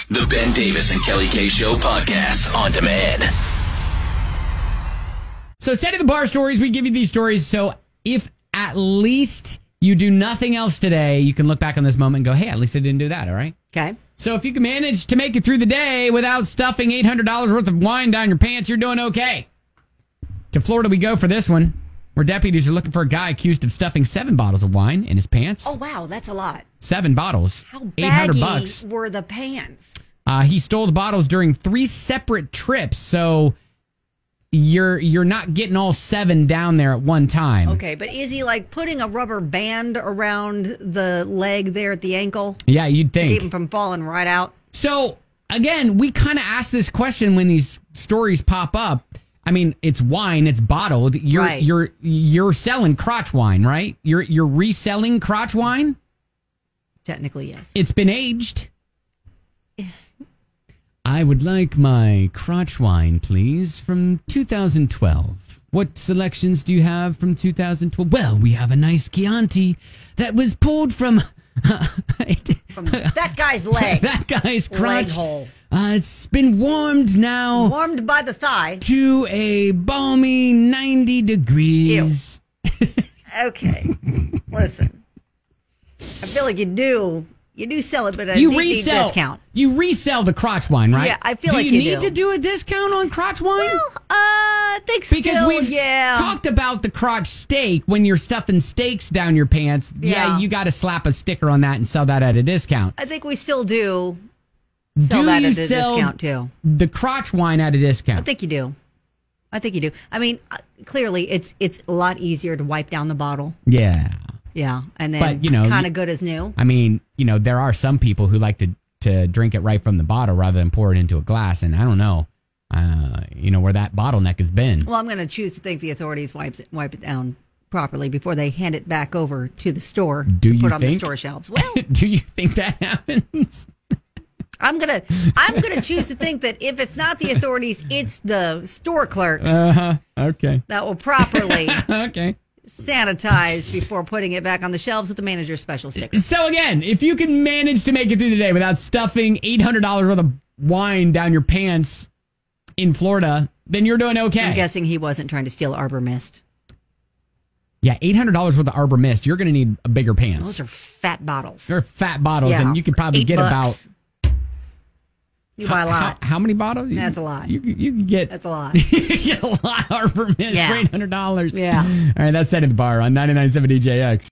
The Ben Davis and Kelly K Show podcast on demand. So, State of the Bar stories, we give you these stories. So, if at least you do nothing else today, you can look back on this moment and go, hey, at least I didn't do that, all right? Okay. So, if you can manage to make it through the day without stuffing $800 worth of wine down your pants, you're doing okay. To Florida we go for this one, where deputies are looking for a guy accused of stuffing 7 bottles of wine in his pants. Oh, wow, that's a lot. 7 bottles. How $800 baggy were the pants? He stole the bottles during 3 separate trips, so you're not getting all 7 down there at one time. Okay, but is he like putting a rubber band around the leg there at the ankle? Yeah, you'd think. To keep him from falling right out? So, again, we kind of ask this question when these stories pop up. I mean, it's wine, it's bottled. You're selling crotch wine, right? You're reselling crotch wine? Technically, yes. It's been aged. I would like my crotch wine, please, from 2012. What selections do you have from 2012? Well, we have a nice Chianti that was pulled from that guy's leg. That guy's crotch. Leg hole. It's been warmed now. Warmed by the thigh. To a balmy 90 degrees. Ew. Okay. Listen. I feel like you do sell it, but at a deep discount. You resell the crotch wine, right? Yeah, I feel like you do. Do you need to do a discount on crotch wine? Well, I think so. Because we've talked about the crotch steak. When you're stuffing steaks down your pants, you got to slap a sticker on that and sell that at a discount. I think we still do sell that at a discount, too. The crotch wine at a discount? I think you do. I mean, clearly, it's a lot easier to wipe down the bottle. Yeah. Yeah, and then kind of good as new. I mean, there are some people who like to drink it right from the bottle rather than pour it into a glass, and I don't know, where that bottleneck has been. Well, I'm going to choose to think the authorities wipe it down properly before they hand it back over to the store to put on the store shelves. Well, do you think that happens? I'm gonna choose to think that if it's not the authorities, it's the store clerks. Okay. That will properly. Okay. Sanitize before putting it back on the shelves with the manager's special sticker. So again, if you can manage to make it through the day without stuffing $800 worth of wine down your pants in Florida, then you're doing okay. I'm guessing he wasn't trying to steal Arbor Mist. Yeah, $800 worth of Arbor Mist. You're going to need a bigger pants. Those are fat bottles. They're fat bottles, and you could probably get about... You buy a lot. How many bottles? That's a lot. You can get... That's a lot. You get a lot of Arbor Mist for $800. Yeah. All right, that's Set at the Bar on 99.7 DJX.